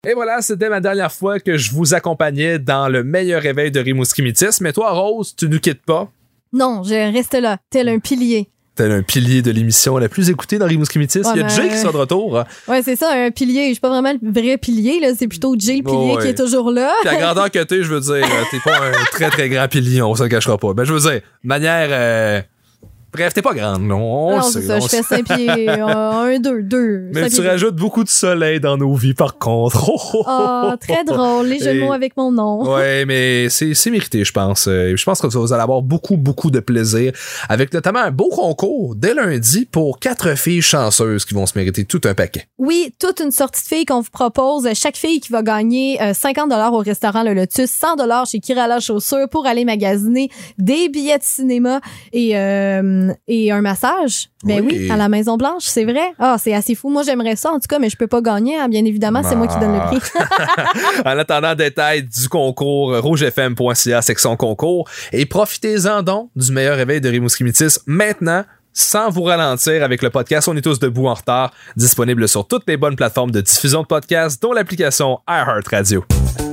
Et voilà, c'était ma dernière fois que je vous accompagnais dans le meilleur réveil de Rimouski Métis. Mais toi, Rose, tu nous quittes pas? Non, je reste là, tel un pilier. Tel un pilier de l'émission la plus écoutée dans Rimouski Métis. Ouais, il y a Jay qui sera de retour. Ouais, c'est ça, un pilier. Je suis pas vraiment le vrai pilier, là. C'est plutôt Jay le pilier qui est toujours là. Puis à grandeur que t'es, je veux dire, t'es pas un très très grand pilier, on se le cachera pas. Ben, je veux dire, de manière... Bref, t'es pas grande, non? Non, c'est ça, je fais 5 pieds, 1, 2. Mais tu rajoutes beaucoup de soleil dans nos vies, par contre. Oh, très drôle, les jeux de mots avec mon nom. Ouais, mais c'est mérité, je pense. Je pense que vous allez avoir beaucoup de plaisir, avec notamment un beau concours dès lundi pour 4 filles chanceuses qui vont se mériter tout un paquet. Oui, toute une sortie de filles qu'on vous propose. Chaque fille qui va gagner 50$ au restaurant Le Lotus, 100$ chez Kirala Chaussures pour aller magasiner des billets de cinéma et un massage. Ben oui, à la Maison Blanche, c'est vrai. Ah, c'est assez fou. Moi, j'aimerais ça, en tout cas, mais je peux pas gagner, hein, bien évidemment. C'est moi qui donne le prix. En attendant, détails du concours, rougefm.ca, section concours. Et profitez-en donc du meilleur réveil de Rimouski Métis maintenant, sans vous ralentir avec le podcast On est tous debout en retard, disponible sur toutes les bonnes plateformes de diffusion de podcasts, dont l'application iHeartRadio.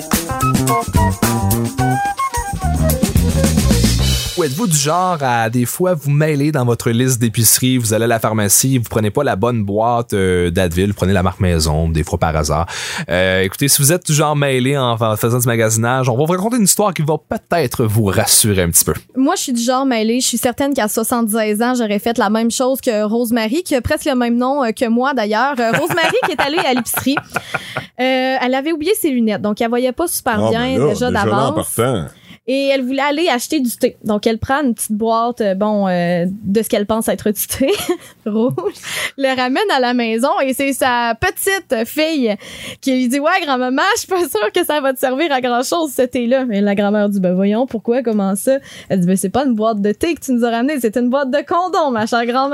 Ou êtes-vous du genre à des fois vous mêler dans votre liste d'épicerie, vous allez à la pharmacie, vous prenez pas la bonne boîte d'Advil, vous prenez la marque Maison, des fois par hasard. Écoutez, si vous êtes du genre mêlé en faisant du magasinage, on va vous raconter une histoire qui va peut-être vous rassurer un petit peu. Moi, je suis du genre mêlé. Je suis certaine qu'à 70 ans, j'aurais fait la même chose que Rosemary, qui a presque le même nom que moi d'ailleurs. Rosemary qui est allée à l'épicerie. Elle avait oublié ses lunettes, donc elle voyait pas super bien déjà d'avance. Et elle voulait aller acheter du thé. Donc, elle prend une petite boîte, de ce qu'elle pense être du thé rouge, le ramène à la maison et c'est sa petite fille qui lui dit « Ouais, grand-maman, je suis pas sûre que ça va te servir à grand-chose, ce thé-là. » Mais la grand-mère dit « Ben voyons, pourquoi, comment ça? » Elle dit « Ben c'est pas une boîte de thé que tu nous as ramené, c'est une boîte de condoms, ma chère grand-maman. »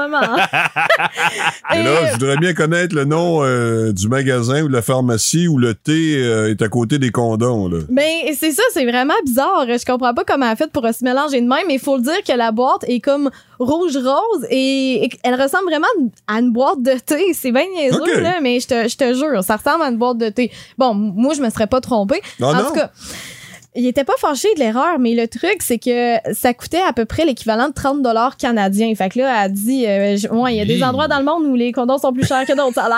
Et là, je voudrais bien connaître le nom du magasin ou de la pharmacie où le thé est à côté des condoms, là. Mais c'est ça, c'est vraiment bizarre. Je comprends pas comment elle a fait pour se mélanger de même, mais il faut le dire que la boîte est comme rouge-rose et elle ressemble vraiment à une boîte de thé. C'est bien niaiseux, là, mais je te jure, ça ressemble à une boîte de thé. Bon, moi, je me serais pas trompée. En tout cas, il était pas fâché de l'erreur, mais le truc, c'est que ça coûtait à peu près l'équivalent de 30$ canadiens. Fait que là, elle dit, il y a des endroits dans le monde où les condoms sont plus chers que d'autres, ça a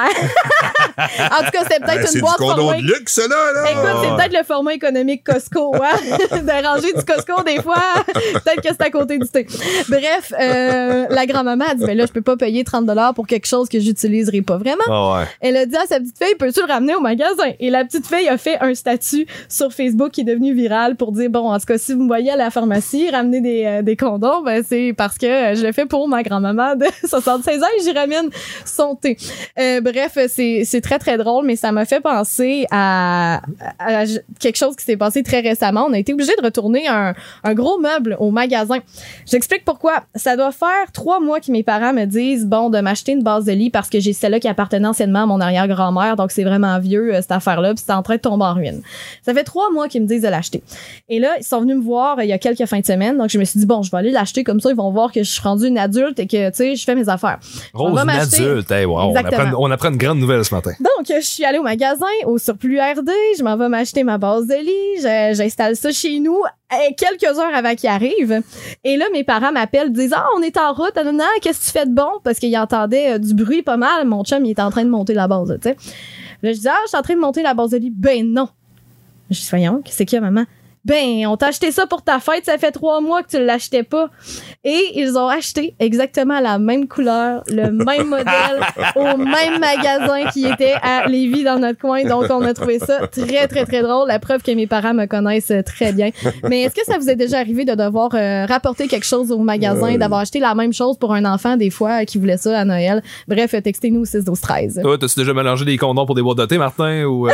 l'air. En tout cas, c'est peut-être une boîte c'est du condom de luxe, là. Écoute, c'est peut-être le format économique Costco, hein. De ranger du Costco, des fois, peut-être que c'est à côté du thé. Bref, la grand-maman a dit, ben là, je peux pas payer 30$ pour quelque chose que j'utiliserai pas vraiment. Oh ouais. Elle a dit à sa petite fille, peux-tu le ramener au magasin? Et la petite fille a fait un statut sur Facebook qui est devenu viral pour dire, bon, en tout cas, si vous me voyez à la pharmacie ramener des condoms, ben c'est parce que je le fais pour ma grand-maman de 76 ans et j'y ramène son thé. Bref, c'est très, très drôle, mais ça m'a fait penser à quelque chose qui s'est passé très récemment. On a été obligé de retourner un gros meuble au magasin. J'explique pourquoi. Ça doit faire 3 mois que mes parents me disent, bon, de m'acheter une base de lit parce que j'ai celle-là qui appartenait anciennement à mon arrière-grand-mère, donc c'est vraiment vieux, cette affaire-là, puis c'est en train de tomber en ruine. Ça fait 3 mois qu'ils me disent de l'acheter. Et là, ils sont venus me voir il y a quelques fins de semaine, donc je me suis dit, bon, je vais aller l'acheter comme ça, ils vont voir que je suis rendue une adulte et que, tu sais, je fais mes affaires. Rose, une adulte, hey, wow, on apprend une grande nouvelle ce matin. Donc, je suis allée au magasin, au Surplus RD, je m'en vais m'acheter ma base de lit, j'installe ça chez nous, quelques heures avant qu'il arrive. Et là, mes parents m'appellent, disent, on est en route, non, qu'est-ce que tu fais de bon? Parce qu'ils entendaient du bruit pas mal, mon chum, il est en train de monter la base, tu sais. Là, je dis, je suis en train de monter la base de lit. Ben non. Je dis, voyons, qu'est-ce qu'il y a, maman? Ben, on t'a acheté ça pour ta fête, ça fait 3 mois que tu l'achetais pas. Et ils ont acheté exactement la même couleur, le même modèle, au même magasin qui était à Lévis dans notre coin. Donc, on a trouvé ça très, très, très drôle. La preuve que mes parents me connaissent très bien. Mais est-ce que ça vous est déjà arrivé de devoir rapporter quelque chose au magasin, d'avoir acheté la même chose pour un enfant, des fois, qui voulait ça à Noël? Bref, textez-nous au 6-12-13. Toi, t'as-tu déjà mélangé des condoms pour des boîtes de thé, Martin, ou...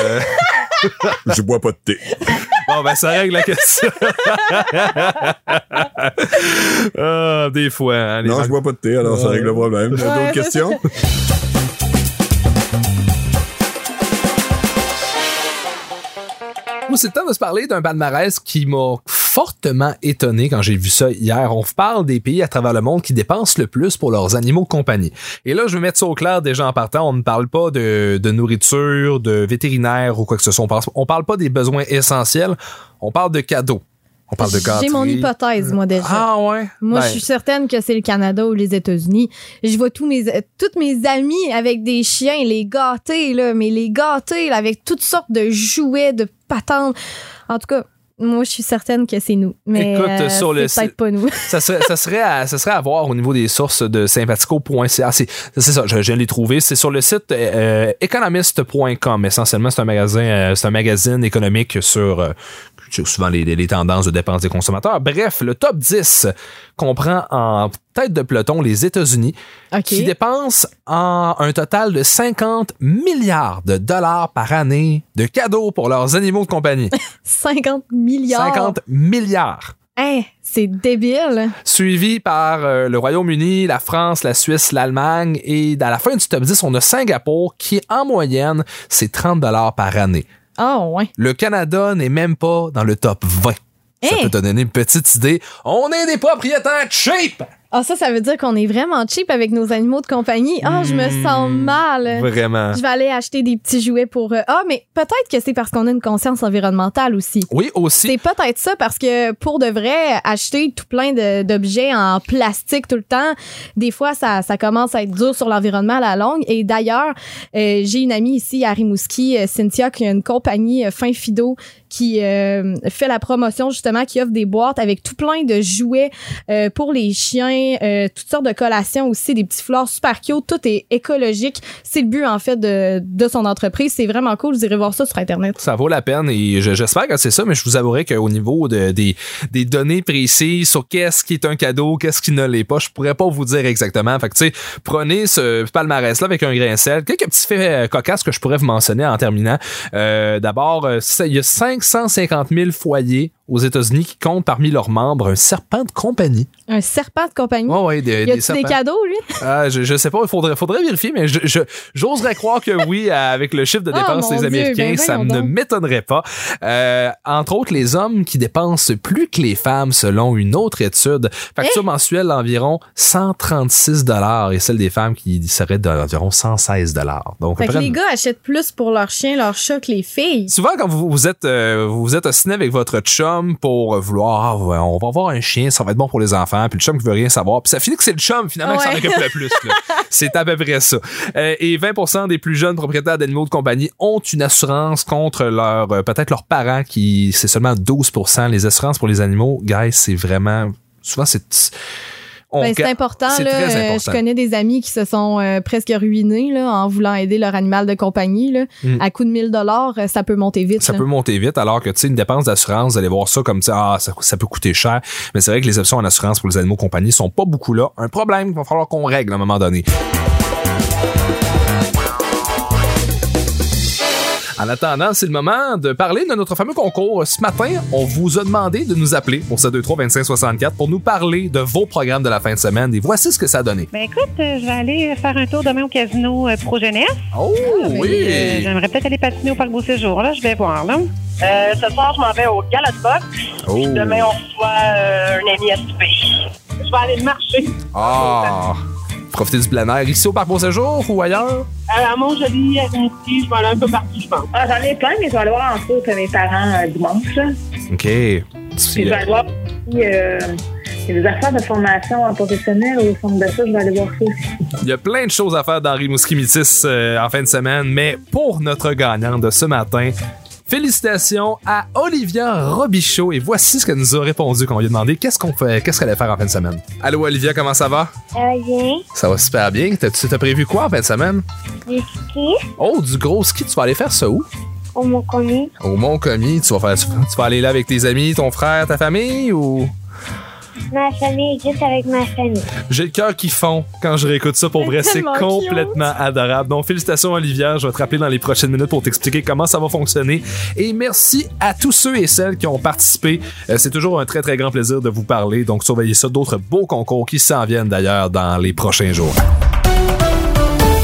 Je bois pas de thé. Bon, ben, ça règle la question. Des fois. Hein, non, je bois pas de thé, alors ça règle le problème. D'autres questions? Moi, c'est le temps de se parler d'un palmarès qui m'a fortement étonné quand j'ai vu ça hier. On parle des pays à travers le monde qui dépensent le plus pour leurs animaux de compagnie. Et là, je vais mettre ça au clair déjà en partant. On ne parle pas de nourriture, de vétérinaire ou quoi que ce soit. On parle pas des besoins essentiels. On parle de cadeaux. On parle de gâteries. J'ai mon hypothèse, moi, déjà. Ah ouais? Moi, je suis certaine que c'est le Canada ou les États-Unis. Je vois toutes mes amies avec des chiens, les gâtés, là, mais les gâtés, là, avec toutes sortes de jouets, de patentes. En tout cas, moi, je suis certaine que c'est nous. Mais écoute, sur le c'est peut-être pas nous. ça serait à voir au niveau des sources de sympathico.ca. C'est ça, je viens de les trouver. C'est sur le site economist.com. Essentiellement, c'est un magazine économique sur souvent les tendances de dépenses des consommateurs. Bref, le top 10 comprend en tête de peloton les États-Unis, qui dépensent un total de 50 milliards de dollars par année de cadeaux pour leurs animaux de compagnie. 50 milliards? 50 milliards! Hey, c'est débile. Suivi par le Royaume-Uni, la France, la Suisse, l'Allemagne, et à la fin du top 10, on a Singapour qui, en moyenne, c'est 30 dollars par année. Oh, ouais. Le Canada n'est même pas dans le top 20. Ça peut te donner une petite idée. On est des propriétaires cheap! Ah, ça veut dire qu'on est vraiment cheap avec nos animaux de compagnie. Ah, je me sens mal. Vraiment. Je vais aller acheter des petits jouets pour... mais peut-être que c'est parce qu'on a une conscience environnementale aussi. Oui, aussi. C'est peut-être ça parce que pour de vrai, acheter tout plein d'objets en plastique tout le temps, des fois, ça commence à être dur sur l'environnement à la longue. Et d'ailleurs, j'ai une amie ici à Rimouski, Cynthia, qui a une compagnie Fin Fido qui fait la promotion justement, qui offre des boîtes avec tout plein de jouets pour les chiens, toutes sortes de collations aussi, des petits fleurs super cute, tout est écologique. C'est le but en fait de son entreprise. C'est vraiment cool, vous irez voir ça sur Internet. Ça vaut la peine et j'espère que c'est ça, mais je vous avouerai qu'au niveau des données précises sur qu'est-ce qui est un cadeau, qu'est-ce qui ne l'est pas, je pourrais pas vous dire exactement. Fait que tu sais, prenez ce palmarès-là avec un grain de sel. Quelques petits faits cocasses que je pourrais vous mentionner en terminant. D'abord, il y a 550 000 foyers aux États-Unis qui comptent parmi leurs membres un serpent de compagnie. Un serpent de compagnie? Ouais, y a-tu des cadeaux, lui? Je sais pas, il faudrait vérifier, mais j'oserais croire que oui, avec le chiffre de dépenses des Américains, ça ne m'étonnerait pas. Entre autres, les hommes qui dépensent plus que les femmes, selon une autre étude. Facture mensuelle d'environ 136 $ et celle des femmes qui serait d'environ 116 $. Donc, fait que les gars achètent plus pour leurs chiens, leurs chats que les filles. Souvent, quand vous êtes assis avec votre chum pour vouloir, on va avoir un chien, ça va être bon pour les enfants, puis le chum qui veut rien savoir, puis ça finit que c'est le chum finalement qui s'en occupe le plus. Là. C'est à peu près ça. Et 20% des plus jeunes propriétaires d'animaux de compagnie ont une assurance contre peut-être leurs parents, qui c'est seulement 12%. Les assurances pour les animaux, guys, c'est vraiment souvent c'est important. C'est très important. Je connais des amis qui se sont presque ruinés là, en voulant aider leur animal de compagnie. Là. À coût de 1 000 $, ça peut monter vite. Ça peut monter vite, alors que tu sais, une dépense d'assurance, vous allez voir ça comme ça peut coûter cher. Mais c'est vrai que les options en assurance pour les animaux de compagnie sont pas beaucoup là. Un problème qu'il va falloir qu'on règle à un moment donné. En attendant, c'est le moment de parler de notre fameux concours. Ce matin, on vous a demandé de nous appeler au 723-2564 pour nous parler de vos programmes de la fin de semaine. Et voici ce que ça a donné. Ben écoute, je vais aller faire un tour demain au casino Pro Jeunesse. Oh oui! J'aimerais peut-être aller patiner au Parc Beau Séjour. Là, je vais voir. Là. Ce soir, je m'en vais au Galapagos. Puis demain, on reçoit un ami à souper. Je vais aller marcher. Ah! Profiter du plein air ici au Parc Beau Séjour ou ailleurs? À Mont-Joli, à Rimouski, je vais aller un peu partout, je pense. J'en ai plein, mais je vais aller voir en dessous mes parents dimanche. Là. OK. Puis je vais aller voir aussi des affaires de formation en professionnel au centre de ça, je vais aller voir ça aussi. Il y a plein de choses à faire dans Rimouski Métis en fin de semaine, mais pour notre gagnant de ce matin, félicitations à Olivia Robichaud et voici ce qu'elle nous a répondu quand on lui a demandé qu'est-ce qu'elle allait faire en fin de semaine. Allô Olivia, comment ça va? Bien. Ça va super bien. T'as prévu quoi en fin de semaine? Du ski. Oh, du gros ski. Tu vas aller faire ça où? Au Mont-Commis. Au Mont-Commis. Tu vas aller là avec tes amis, ton frère, ta famille ou... Ma famille, juste avec ma famille. J'ai le cœur qui fond quand je réécoute ça. Pour vrai, c'est complètement adorable. Donc, félicitations, Olivia. Je vais te rappeler dans les prochaines minutes pour t'expliquer comment ça va fonctionner. Et merci à tous ceux et celles qui ont participé. C'est toujours un très, très grand plaisir de vous parler. Donc, surveillez ça. D'autres beaux concours qui s'en viennent d'ailleurs dans les prochains jours.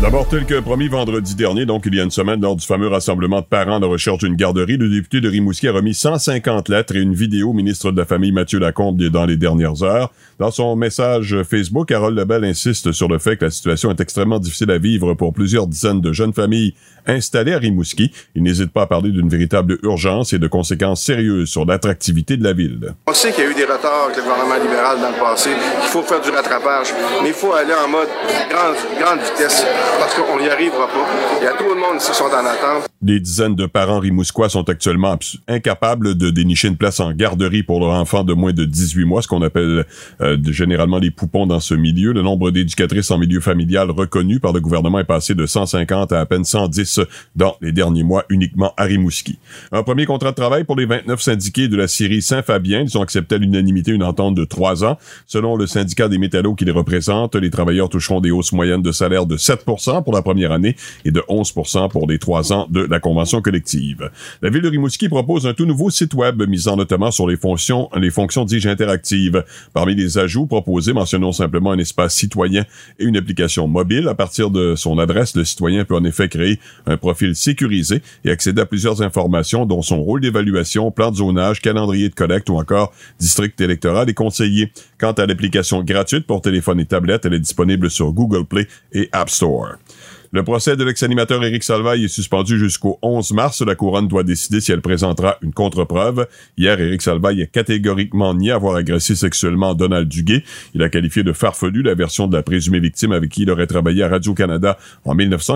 D'abord, tel que promis vendredi dernier, donc il y a une semaine, lors du fameux rassemblement de parents de recherche d'une garderie, le député de Rimouski a remis 150 lettres et une vidéo au ministre de la Famille Mathieu Lacombe dans les dernières heures. Dans son message Facebook, Carole Lebel insiste sur le fait que la situation est extrêmement difficile à vivre pour plusieurs dizaines de jeunes familles installées à Rimouski. Il n'hésite pas à parler d'une véritable urgence et de conséquences sérieuses sur l'attractivité de la ville. On sait qu'il y a eu des retards avec le gouvernement libéral dans le passé, qu'il faut faire du rattrapage, mais il faut aller en mode grande vitesse parce qu'on n'y arrivera pas. Il y a tout le monde ici qui sont en attente. Des dizaines de parents rimouskois sont actuellement incapables de dénicher une place en garderie pour leur enfant de moins de 18 mois, ce qu'on appelle généralement les poupons dans ce milieu. Le nombre d'éducatrices en milieu familial reconnues par le gouvernement est passé de 150 à peine 110 dans les derniers mois uniquement à Rimouski. Un premier contrat de travail pour les 29 syndiqués de la scierie Saint-Fabien. Ils ont accepté à l'unanimité une entente de 3 ans. Selon le syndicat des métallos qui les représente, les travailleurs toucheront des hausses moyennes de salaire de 7% pour la première année et de 11% pour les 3 ans de la convention collective. La ville de Rimouski propose un tout nouveau site web misant notamment sur les fonctions dis-je interactives. Parmi les ajouts proposés, mentionnons simplement un espace citoyen et une application mobile. À partir de son adresse, le citoyen peut en effet créer un profil sécurisé et accéder à plusieurs informations dont son rôle d'évaluation, plan de zonage, calendrier de collecte ou encore district électoral et conseiller. Quant à l'application gratuite pour téléphone et tablette, elle est disponible sur Google Play et App Store. Le procès de l'ex-animateur Éric Salvaille est suspendu jusqu'au 11 mars. La couronne doit décider si elle présentera une contre-preuve. Hier, Éric Salvaille a catégoriquement nié avoir agressé sexuellement Donald Duguay. Il a qualifié de farfelu la version de la présumée victime avec qui il aurait travaillé à Radio-Canada en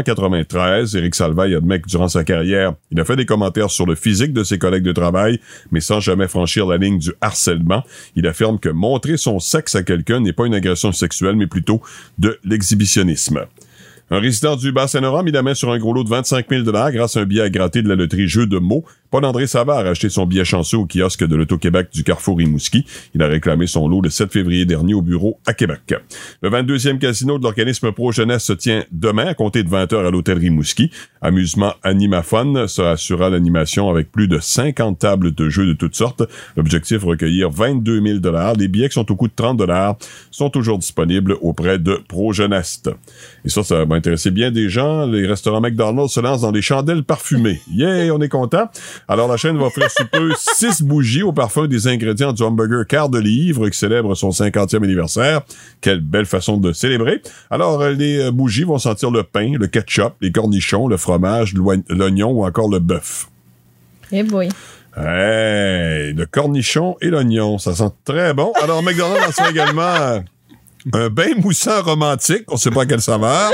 1993. Éric Salvaille admet que durant sa carrière, il a fait des commentaires sur le physique de ses collègues de travail, mais sans jamais franchir la ligne du harcèlement. Il affirme que montrer son sexe à quelqu'un n'est pas une agression sexuelle, mais plutôt de l'exhibitionnisme. Un résident du Bas-Saint-Laurent mit la main sur un gros lot de 25 000 $ grâce à un billet à gratter de la loterie Jeux de mots. Paul-André Savard a acheté son billet chanceux au kiosque de l'Auto-Québec du Carrefour Rimouski. Il a réclamé son lot le 7 février dernier au bureau à Québec. Le 22e casino de l'organisme Pro Jeunesse se tient demain à compter de 20h à l'hôtel Rimouski. Amusement Animafun assurera l'animation avec plus de 50 tables de jeux de toutes sortes. L'objectif, recueillir 22 000 $. Les billets qui sont au coût de 30 $, sont toujours disponibles auprès de Pro Jeunesse. Et ça va intéresser bien des gens. Les restaurants McDonald's se lancent dans des chandelles parfumées. Yeah, on est content. Alors, la chaîne va offrir sous peu 6 bougies au parfum des ingrédients du hamburger quart de livre qui célèbre son 50e anniversaire. Quelle belle façon de célébrer. Alors, les bougies vont sentir le pain, le ketchup, les cornichons, le fromage, l'oignon ou encore le bœuf. Eh boy. Hey, le cornichon et l'oignon, ça sent très bon. Alors, McDonald's en sera également... un bain moussant romantique, on sait pas quelle saveur,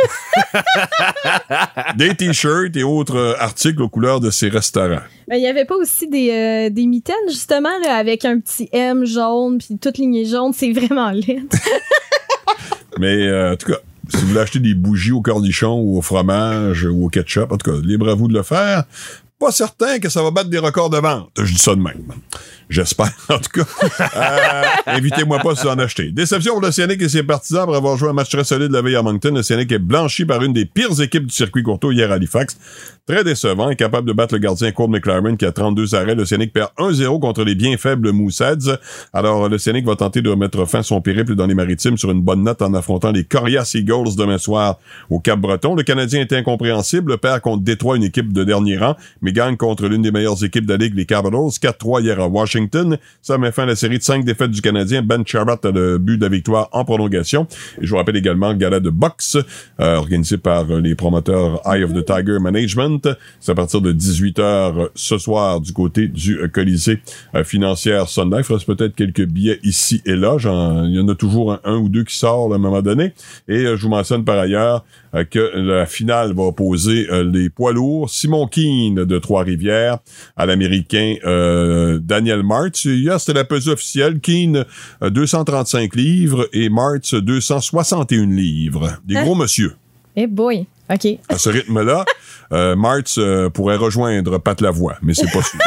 des t-shirts et autres articles aux couleurs de ces restaurants. Mais il y avait pas aussi des mitaines, justement, là, avec un petit M jaune, puis toute lignée jaune, c'est vraiment laid. Mais en tout cas, si vous voulez acheter des bougies au cornichon ou au fromage ou au ketchup, en tout cas, libre à vous de le faire. Pas certain que ça va battre des records de vente. Je dis ça de même. J'espère, en tout cas. Invitez-moi pas si vous en achetez. Déception pour l'Océanique et ses partisans après avoir joué un match très solide la veille à Moncton. L'Océanique est blanchi par une des pires équipes du circuit Courtois hier à Halifax. Très décevant, incapable de battre le gardien Cole McLaren qui a 32 arrêts. L'Océanique perd 1-0 contre les bien faibles Mooseheads. Alors, l'Océanique va tenter de mettre fin à son périple dans les Maritimes sur une bonne note en affrontant les Corias Eagles demain soir au Cap-Breton. Le Canadien est incompréhensible, perd contre Détroit, une équipe de dernier rang, mais gagne contre l'une des meilleures équipes de la Ligue, les Capitals, 4-3 hier à Washington. Ça met fin à la série de 5 défaites du Canadien. Ben Charrot a le but de la victoire en prolongation. Et je vous rappelle également le gala de boxe organisé par les promoteurs Eye of the Tiger Management. C'est à partir de 18h ce soir du côté du Colisée Financière Sun Life. Il reste peut-être quelques billets ici et là. Il y en a toujours un ou deux qui sortent à un moment donné. Et je vous mentionne par ailleurs que la finale va opposer les poids lourds. Simon Keane de Trois-Rivières à l'Américain Daniel Martz. Hier, c'était la pesée officielle. Keane, 235 livres et Martz, 261 livres. Des gros monsieur. Eh boy. OK. À ce rythme-là, Martz pourrait rejoindre Pat Lavoie, mais c'est pas sûr.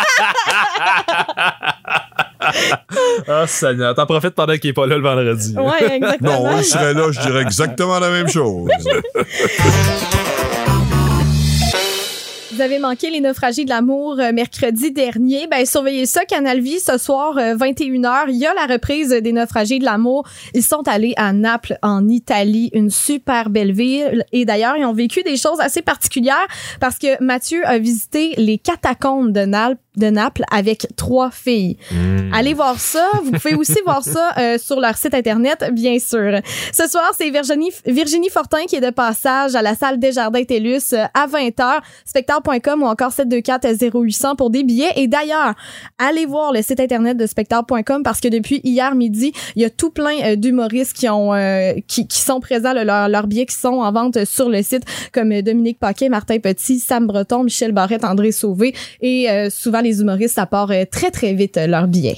Ah, Seigneur, t'en profites pendant qu'il est pas là le vendredi. Ouais, exactement. Non, il serait là, je dirais exactement la même chose. Vous avez manqué les naufragés de l'amour mercredi dernier. Ben, surveillez ça, Canal Vie, ce soir, 21h. Il y a la reprise des naufragés de l'amour. Ils sont allés à Naples, en Italie, une super belle ville. Et d'ailleurs, ils ont vécu des choses assez particulières parce que Mathieu a visité les catacombes de Naples avec 3 filles. Allez voir ça. Vous pouvez aussi voir ça sur leur site Internet, bien sûr. Ce soir, c'est Virginie Fortin qui est de passage à la salle Desjardins-TELUS à 20h. Spectacle.com ou encore 724-0800 pour des billets. Et d'ailleurs, allez voir le site Internet de Spectacle.com parce que depuis hier midi, il y a tout plein d'humoristes qui sont présents, leurs billets qui sont en vente sur le site, comme Dominique Paquet, Martin Petit, Sam Breton, Michel Barrette, André Sauvé. Et souvent, les humoristes apportent très, très vite leurs billets.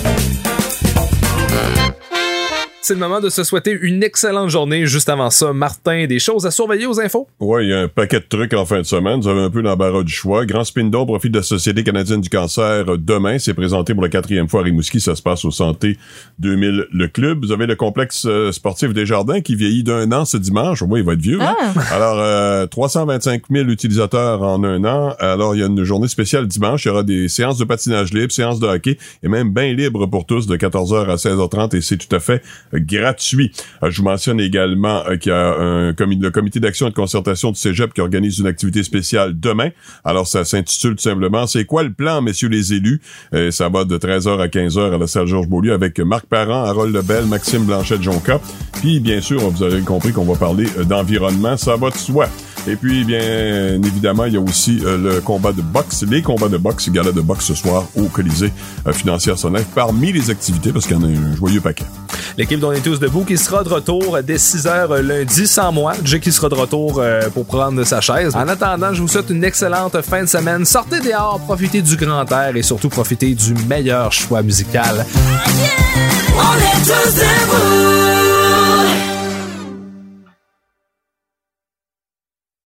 C'est le moment de se souhaiter une excellente journée. Juste avant ça, Martin, des choses à surveiller aux infos? Ouais, il y a un paquet de trucs en fin de semaine. Vous avez un peu l'embarras du choix. Grand spin d'or profite de la Société canadienne du cancer demain. C'est présenté pour la 4e fois à Rimouski. Ça se passe au Santé 2000, le club. Vous avez le complexe sportif Desjardins qui vieillit d'1 an ce dimanche. Ouais, il va être vieux. Hein? Alors, 325 000 utilisateurs en 1 an. Alors, il y a une journée spéciale dimanche. Il y aura des séances de patinage libre, séances de hockey et même bain libre pour tous de 14h à 16h30 et c'est tout à fait gratuit. Je vous mentionne également qu'il y a le comité d'action et de concertation du Cégep qui organise une activité spéciale demain. Alors, ça s'intitule tout simplement « C'est quoi le plan, messieurs les élus? » Ça va de 13h à 15h à la salle Georges-Beaulieu avec Marc Parent, Harold Lebel, Maxime Blanchet-Jonca. Puis, bien sûr, vous avez compris qu'on va parler d'environnement. Ça va de soi. Et puis, bien évidemment, il y a aussi le combat de boxe, les combats de boxe, gala de boxe ce soir au Colisée Financière Sonnette, parmi les activités, parce qu'il y en a un joyeux paquet. L'équipe d'On est tous debout qui sera de retour dès 6h lundi sans moi. Jay qui sera de retour pour prendre sa chaise. En attendant, je vous souhaite une excellente fin de semaine. Sortez dehors, profitez du grand air et surtout profitez du meilleur choix musical. On est tous debout.